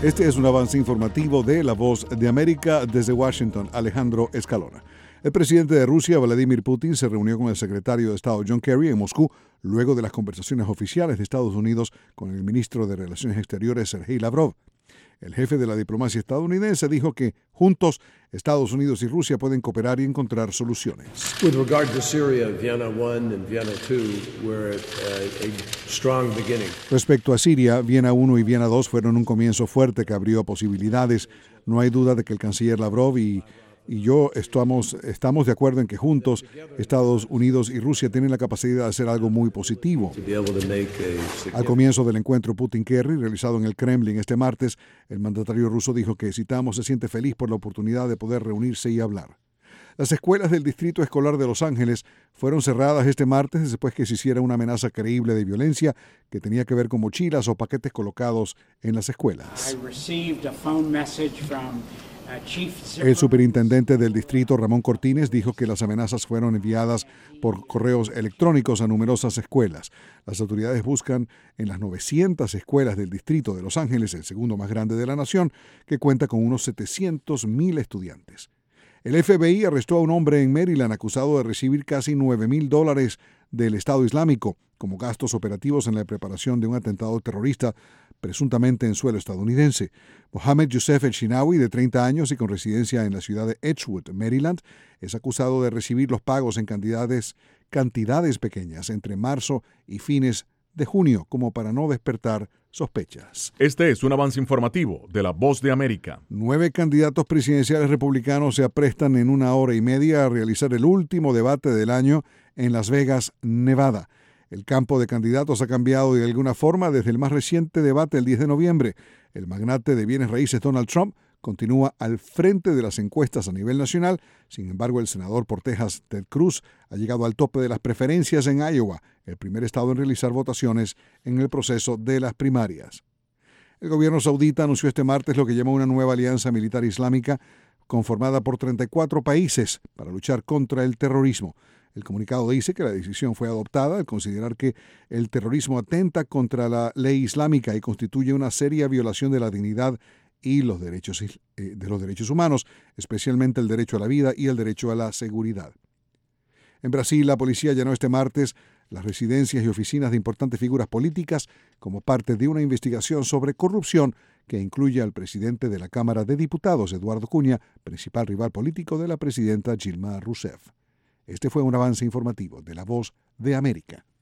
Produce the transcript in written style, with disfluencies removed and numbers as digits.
Este es un avance informativo de La Voz de América. Desde Washington, Alejandro Escalona. El presidente de Rusia, Vladimir Putin, se reunió con el secretario de Estado John Kerry en Moscú luego de las conversaciones oficiales de Estados Unidos con el ministro de Relaciones Exteriores, Sergei Lavrov. El jefe de la diplomacia estadounidense dijo que juntos Estados Unidos y Rusia pueden cooperar y encontrar soluciones. With regard to Syria, Vienna I and Vienna II were a strong beginning. Respecto a Siria, Viena I y Viena II fueron un comienzo fuerte que abrió posibilidades. No hay duda de que el canciller Lavrov y yo estamos de acuerdo en que juntos Estados Unidos y Rusia tienen la capacidad de hacer algo muy positivo. Al comienzo del encuentro Putin-Kerry, realizado en el Kremlin este martes, el mandatario ruso dijo que, citamos, se siente feliz por la oportunidad de poder reunirse y hablar. Las escuelas del Distrito Escolar de Los Ángeles fueron cerradas este martes después que se hiciera una amenaza creíble de violencia que tenía que ver con mochilas o paquetes colocados en las escuelas. El superintendente del distrito, Ramón Cortines, dijo que las amenazas fueron enviadas por correos electrónicos a numerosas escuelas. Las autoridades buscan en las 900 escuelas del distrito de Los Ángeles, el segundo más grande de la nación, que cuenta con unos 700,000 estudiantes. El FBI arrestó a un hombre en Maryland acusado de recibir casi $9,000 del Estado Islámico como gastos operativos en la preparación de un atentado terrorista presuntamente en suelo estadounidense. Mohamed Youssef El-Shinawi, de 30 años y con residencia en la ciudad de Edgewood, Maryland, es acusado de recibir los pagos en cantidades pequeñas entre marzo y fines de junio, como para no despertar sospechas. Este es un avance informativo de La Voz de América. 9 candidatos presidenciales republicanos se aprestan en 1 hora y media a realizar el último debate del año en Las Vegas, Nevada. El campo de candidatos ha cambiado de alguna forma desde el más reciente debate el 10 de noviembre. El magnate de bienes raíces Donald Trump continúa al frente de las encuestas a nivel nacional. Sin embargo, el senador por Texas, Ted Cruz, ha llegado al tope de las preferencias en Iowa, el primer estado en realizar votaciones en el proceso de las primarias. El gobierno saudita anunció este martes lo que llamó una nueva alianza militar islámica conformada por 34 países para luchar contra el terrorismo. El comunicado dice que la decisión fue adoptada al considerar que el terrorismo atenta contra la ley islámica y constituye una seria violación de la dignidad y los derechos humanos, especialmente el derecho a la vida y el derecho a la seguridad. En Brasil, la policía allanó este martes las residencias y oficinas de importantes figuras políticas como parte de una investigación sobre corrupción que incluye al presidente de la Cámara de Diputados, Eduardo Cunha, principal rival político de la presidenta Dilma Rousseff. Este fue un avance informativo de La Voz de América.